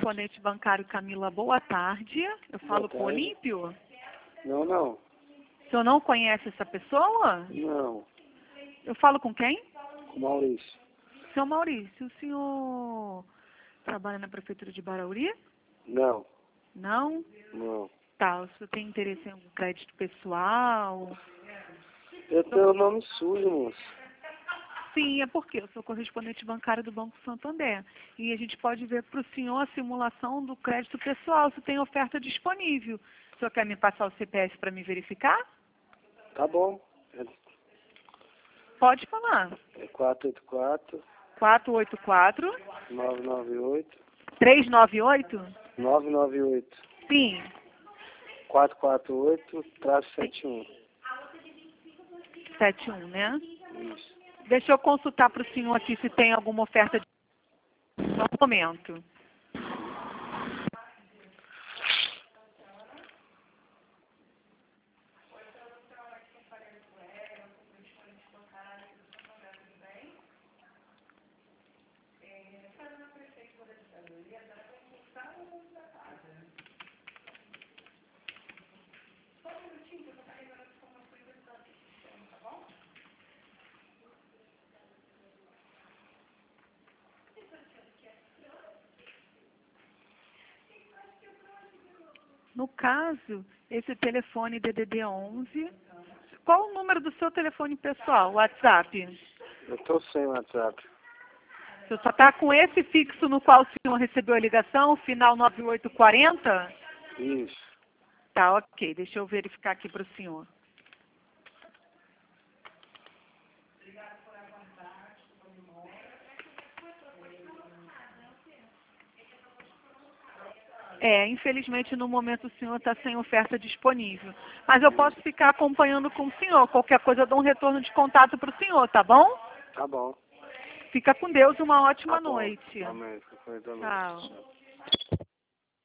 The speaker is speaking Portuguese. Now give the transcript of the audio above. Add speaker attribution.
Speaker 1: correspondente bancário Camila, boa tarde. Eu falo com o
Speaker 2: tarde.
Speaker 1: Olímpio.
Speaker 2: Não, não.
Speaker 1: O senhor não conhece essa pessoa?
Speaker 2: Não.
Speaker 1: Eu falo com quem?
Speaker 2: Com Maurício.
Speaker 1: Seu Maurício, o senhor trabalha na prefeitura de Barueri?
Speaker 2: Não.
Speaker 1: Não?
Speaker 2: Não.
Speaker 1: Tá, o senhor tem interesse em algum crédito pessoal?
Speaker 2: Eu tenho o nome sujo, moço.
Speaker 1: Sim, é porque eu sou correspondente bancário do Banco Santander. E a gente pode ver para o senhor a simulação do crédito pessoal, se tem oferta disponível. O senhor quer me passar o CPF para me verificar?
Speaker 2: Tá bom.
Speaker 1: Pode falar.
Speaker 2: É 484
Speaker 1: 484
Speaker 2: 998
Speaker 1: 398?
Speaker 2: 998
Speaker 1: Sim.
Speaker 2: 448-71.
Speaker 1: 71, né?
Speaker 2: Isso.
Speaker 1: Deixa eu consultar para o senhor aqui se tem alguma oferta de... Só um momento. No caso, esse telefone DDD 11, qual o número do seu telefone pessoal, WhatsApp?
Speaker 2: Eu tô sem WhatsApp.
Speaker 1: O senhor só está com esse fixo no qual o senhor recebeu a ligação, final 9840?
Speaker 2: Isso.
Speaker 1: Tá, ok. Deixa eu verificar aqui para o senhor. Infelizmente no momento o senhor está sem oferta disponível. Mas eu posso ficar acompanhando com o senhor. Qualquer coisa eu dou um retorno de contato para o senhor, tá bom?
Speaker 2: Tá bom.
Speaker 1: Fica com Deus, uma ótima
Speaker 2: Tá bom.
Speaker 1: noite.
Speaker 2: Amém. Fica com Deus.
Speaker 1: Tchau.
Speaker 2: Tchau.